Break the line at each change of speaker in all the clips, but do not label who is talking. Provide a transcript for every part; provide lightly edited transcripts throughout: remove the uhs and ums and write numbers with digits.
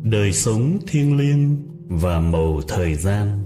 Đời sống thiêng liêng và màu thời gian.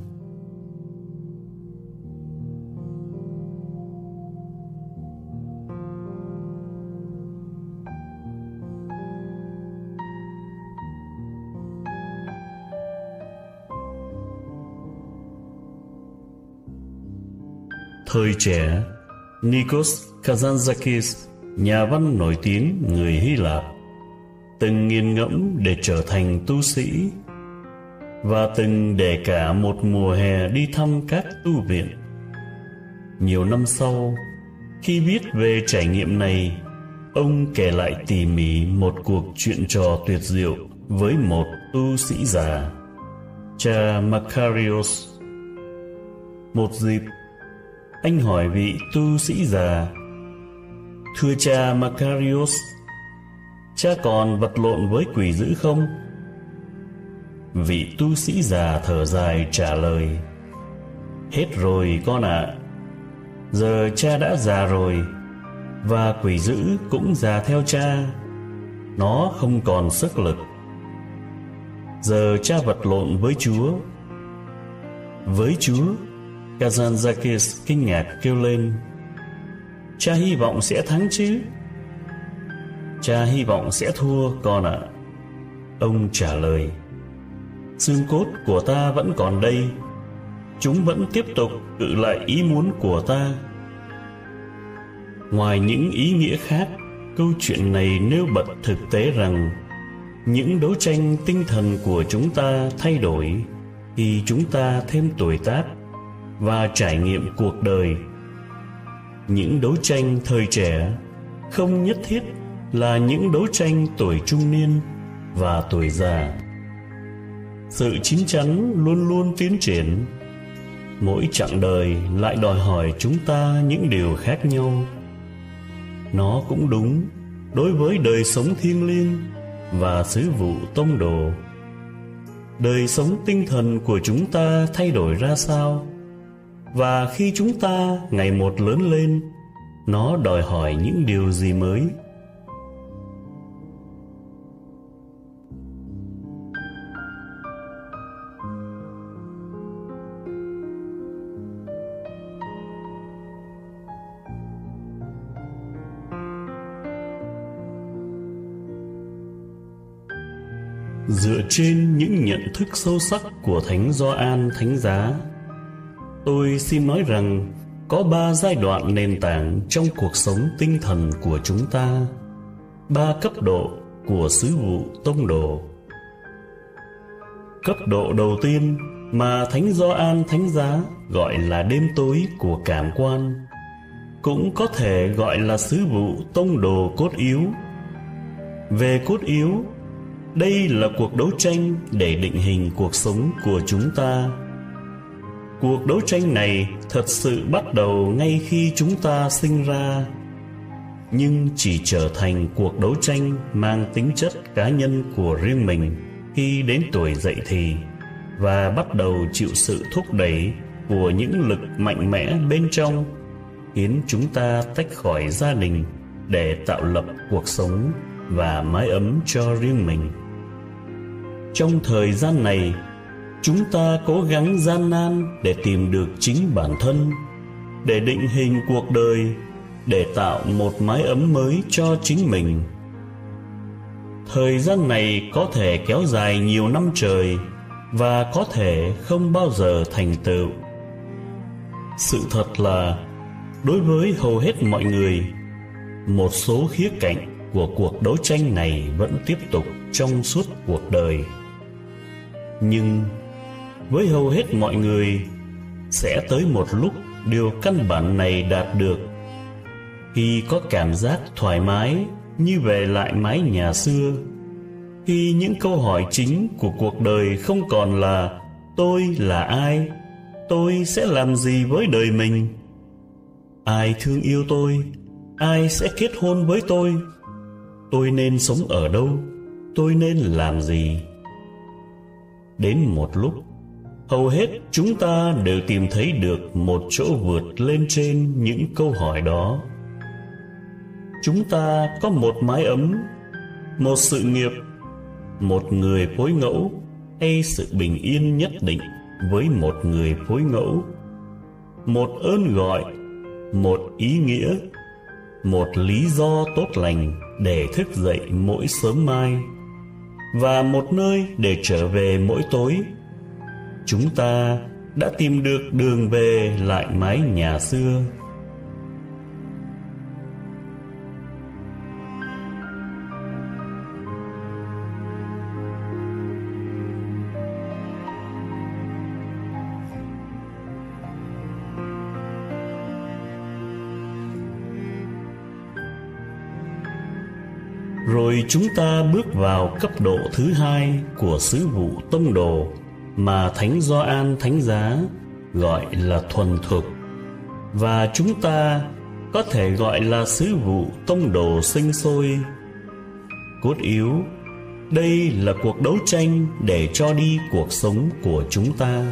Thời trẻ, Nikos Kazantzakis, nhà văn nổi tiếng người Hy Lạp, từng nghiền ngẫm để trở thành tu sĩ và từng để cả một mùa hè đi thăm các tu viện. Nhiều năm sau, khi viết về trải nghiệm này, ông kể lại tỉ mỉ một cuộc chuyện trò tuyệt diệu với một tu sĩ già, cha Makarios. Một dịp, anh hỏi vị tu sĩ già: "Thưa cha Makarios, cha còn vật lộn với quỷ dữ không?" Vị tu sĩ già thở dài trả lời: "Hết rồi con ạ. Giờ cha đã già rồi, và quỷ dữ cũng già theo cha. Nó không còn sức lực. Giờ cha vật lộn với Chúa." "Với Chúa?" Kazantzakis kinh ngạc kêu lên. "Cha hy vọng sẽ thắng chứ?" "Cha hy vọng sẽ thua con ạ." Ông trả lời. "Xương cốt của ta vẫn còn đây. Chúng vẫn tiếp tục cự lại ý muốn của ta." Ngoài những ý nghĩa khác, câu chuyện này nêu bật thực tế rằng những đấu tranh tinh thần của chúng ta thay đổi khi chúng ta thêm tuổi tác và trải nghiệm cuộc đời. Những đấu tranh thời trẻ không nhất thiết là những đấu tranh tuổi trung niên và tuổi già. Sự chín chắn luôn luôn tiến triển. Mỗi chặng đời lại đòi hỏi chúng ta những điều khác nhau. Nó cũng đúng đối với đời sống thiêng liêng và sứ vụ tông đồ. Đời sống tinh thần của chúng ta thay đổi ra sao? Và khi chúng ta ngày một lớn lên, nó đòi hỏi những điều gì mới? Dựa trên những nhận thức sâu sắc của Thánh Gioan Thánh Giá, tôi xin nói rằng có 3 giai đoạn nền tảng trong cuộc sống tinh thần của chúng ta, 3 cấp độ của sứ vụ tông đồ. Cấp độ đầu tiên mà Thánh Gioan Thánh Giá gọi là đêm tối của cảm quan, cũng có thể gọi là sứ vụ tông đồ cốt yếu. Về cốt yếu, đây là cuộc đấu tranh để định hình cuộc sống của chúng ta. Cuộc đấu tranh này thật sự bắt đầu ngay khi chúng ta sinh ra, nhưng chỉ trở thành cuộc đấu tranh mang tính chất cá nhân của riêng mình khi đến tuổi dậy thì, và bắt đầu chịu sự thúc đẩy của những lực mạnh mẽ bên trong, khiến chúng ta tách khỏi gia đình để tạo lập cuộc sống và mái ấm cho riêng mình. Trong thời gian này, chúng ta cố gắng gian nan để tìm được chính bản thân, để định hình cuộc đời, để tạo một mái ấm mới cho chính mình. Thời gian này có thể kéo dài nhiều năm trời và có thể không bao giờ thành tựu. Sự thật là, đối với hầu hết mọi người, một số khía cạnh của cuộc đấu tranh này vẫn tiếp tục trong suốt cuộc đời. Nhưng với hầu hết mọi người, sẽ tới một lúc điều căn bản này đạt được khi có cảm giác thoải mái như về lại mái nhà xưa, khi những câu hỏi chính của cuộc đời không còn là tôi là ai, tôi sẽ làm gì với đời mình, ai thương yêu tôi, ai sẽ kết hôn với tôi nên sống ở đâu, tôi nên làm gì. Đến một lúc, hầu hết chúng ta đều tìm thấy được một chỗ vượt lên trên những câu hỏi đó. Chúng ta có một mái ấm, một sự nghiệp, một người phối ngẫu, hay sự bình yên nhất định với một người phối ngẫu, một ơn gọi, một ý nghĩa, một lý do tốt lành để thức dậy mỗi sớm mai, và một nơi để trở về mỗi tối, chúng ta đã tìm được đường về lại mái nhà xưa. Rồi chúng ta bước vào cấp độ thứ hai của sứ vụ tông đồ mà Thánh Gioan Thánh Giá gọi là thuần thục, và chúng ta có thể gọi là sứ vụ tông đồ sinh sôi. Cốt yếu, đây là cuộc đấu tranh để cho đi cuộc sống của chúng ta.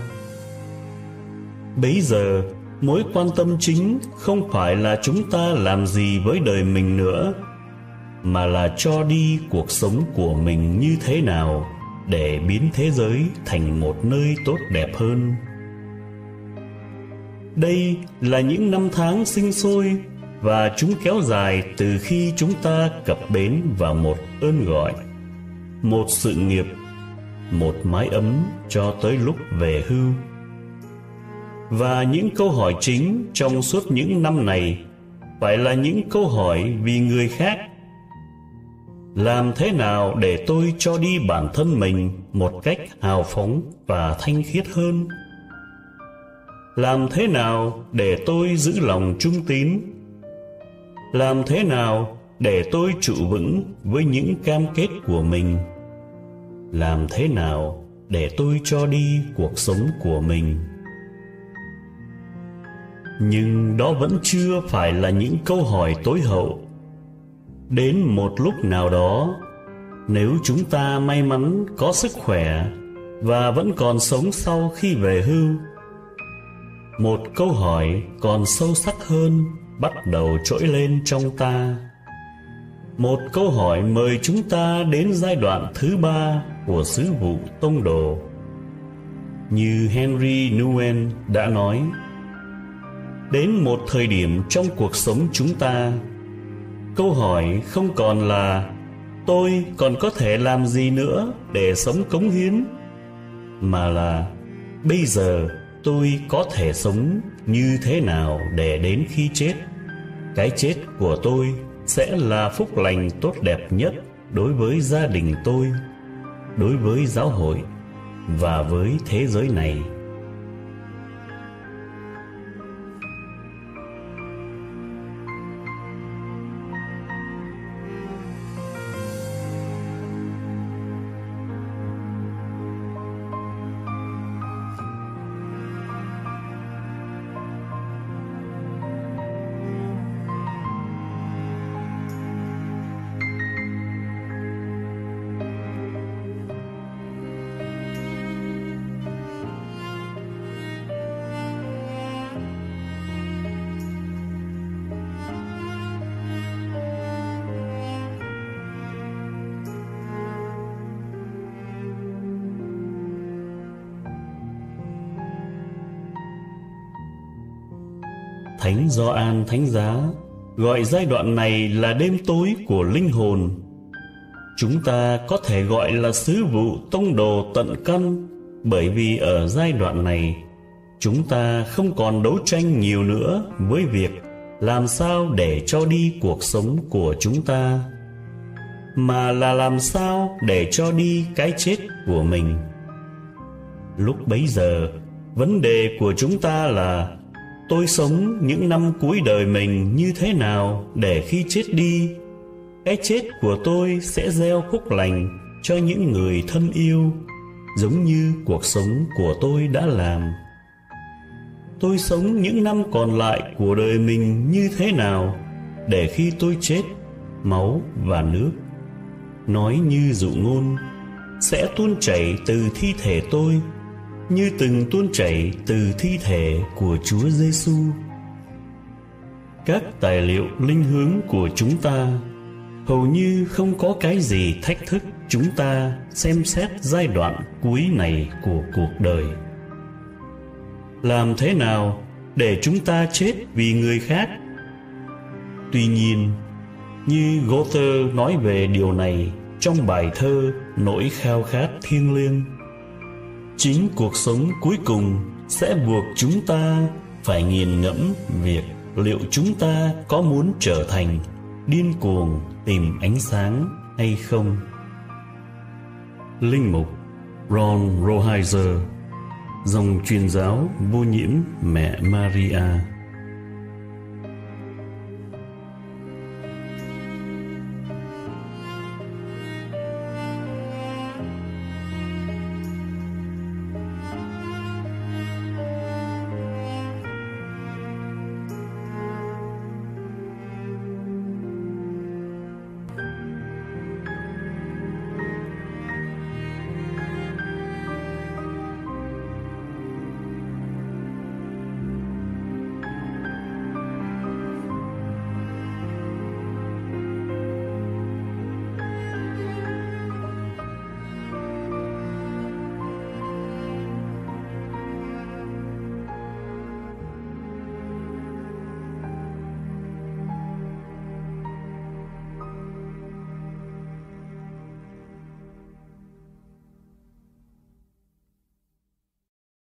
Bấy giờ, mối quan tâm chính không phải là chúng ta làm gì với đời mình nữa, mà là cho đi cuộc sống của mình như thế nào để biến thế giới thành một nơi tốt đẹp hơn. Đây là những năm tháng sinh sôi, và chúng kéo dài từ khi chúng ta cập bến vào một ơn gọi, một sự nghiệp, một mái ấm cho tới lúc về hưu. Và những câu hỏi chính trong suốt những năm này phải là những câu hỏi vì người khác. Làm thế nào để tôi cho đi bản thân mình một cách hào phóng và thanh khiết hơn? Làm thế nào để tôi giữ lòng trung tín? Làm thế nào để tôi trụ vững với những cam kết của mình? Làm thế nào để tôi cho đi cuộc sống của mình? Nhưng đó vẫn chưa phải là những câu hỏi tối hậu. Đến một lúc nào đó, nếu chúng ta may mắn có sức khỏe và vẫn còn sống sau khi về hưu, một câu hỏi còn sâu sắc hơn bắt đầu trỗi lên trong ta. Một câu hỏi mời chúng ta đến giai đoạn thứ ba của sứ vụ tông đồ. Như Henry Nouwen đã nói, đến một thời điểm trong cuộc sống chúng ta, câu hỏi không còn là tôi còn có thể làm gì nữa để sống cống hiến, mà là bây giờ tôi có thể sống như thế nào để đến khi chết, cái chết của tôi sẽ là phúc lành tốt đẹp nhất đối với gia đình tôi, đối với giáo hội và với thế giới này. Thánh Gioan Thánh Giá gọi giai đoạn này là đêm tối của linh hồn. Chúng ta có thể gọi là sứ vụ tông đồ tận căn, bởi vì ở giai đoạn này, chúng ta không còn đấu tranh nhiều nữa với việc làm sao để cho đi cuộc sống của chúng ta, mà là làm sao để cho đi cái chết của mình. Lúc bấy giờ, vấn đề của chúng ta là tôi sống những năm cuối đời mình như thế nào để khi chết đi, cái chết của tôi sẽ gieo phúc lành cho những người thân yêu, giống như cuộc sống của tôi đã làm. Tôi sống những năm còn lại của đời mình như thế nào để khi tôi chết, máu và nước, nói như dụ ngôn, sẽ tuôn chảy từ thi thể tôi như từng tuôn chảy từ thi thể của Chúa Giêsu. Các tài liệu linh hướng của chúng ta hầu như không có cái gì thách thức chúng ta xem xét giai đoạn cuối này của cuộc đời. Làm thế nào để chúng ta chết vì người khác? Tuy nhiên, như Goethe nói về điều này trong bài thơ Nỗi khao khát thiêng liêng, chính cuộc sống cuối cùng sẽ buộc chúng ta phải nghiền ngẫm việc liệu chúng ta có muốn trở thành điên cuồng tìm ánh sáng hay không. Linh mục Ron Roheiser, dòng truyền giáo vô nhiễm Mẹ Maria.